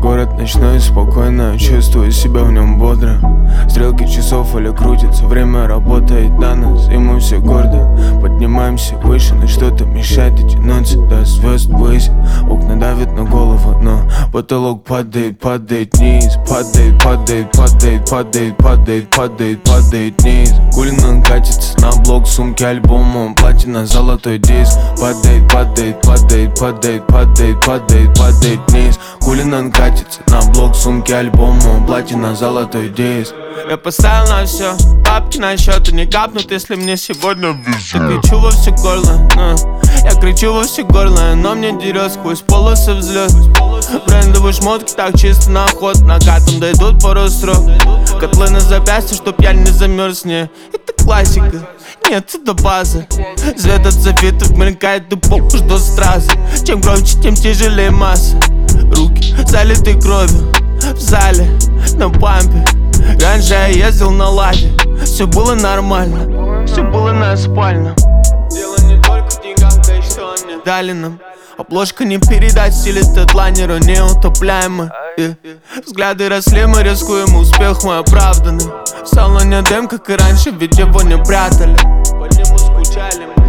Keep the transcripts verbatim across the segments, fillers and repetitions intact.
Город ночной, спокойно, чувствую себя в нем бодро. Стрелки часов или крутятся, время работает на нас, и мы все гордо поднимаемся выше, но что-то мешает дотянуться до звезд ввысь. Окна давят на голову, но потолок падает, падает вниз. Падает, падает, падает, падает, падает, падает, падает вниз. Кулинан катится на блок, сумки, альбомом, платина, золотой диск. Падает, падает, падает, падает, падает, падает, падает вниз. Кулинан катится на блок, сумки, альбомом, платина, золотой диск. Я поставил на все, бабки на счет и не капнут, если мне сегодня везет. Я кричу во все горло, но я кричу во все горло, но мне дерет сквозь полосы взлет. Брендовые шмотки так чисто на ход, накатом дойдут пару строк. Котлы на запястье, чтоб я не замерз, не. Это классика, нет, это база. Свет от софитов мелькает и похуй, что стразы. Чем громче, тем тяжелее масса. Руки залиты кровью в зале, на пампе. Раньше я ездил на ладе, все было нормально, все было на спальном. Дело не только в деньгах, да и что они дали нам. Обложка не передать, стиль этот лайнера неутопляемый, yeah. Взгляды росли, мы рискуем, успех мой оправданный. В салоне дым, как и раньше, ведь его не прятали. По нему скучали мы.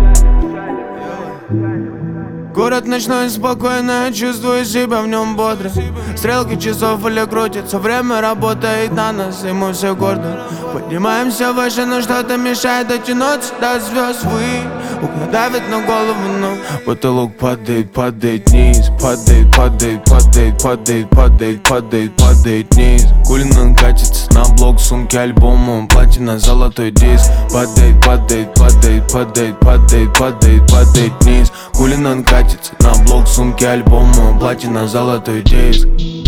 Город ночной, спокойно, я чувствую себя в нем бодро. Стрелки часов или крутятся, время работает на нас, и мы все гордо поднимаемся выше, но что-то мешает дотянуться до звезд. Вы окна давят на голову, но потолок падает, падает вниз. Падает, падает, падает, падает, падает, падает, падает вниз. Кулинан катится на блок, сумки, альбомом, платина, золотой диск. Падает, падает, падает, падает, падает, падает, падает вниз. Кулинан катится на блок, сумки, альбомом, платина, золотой диск.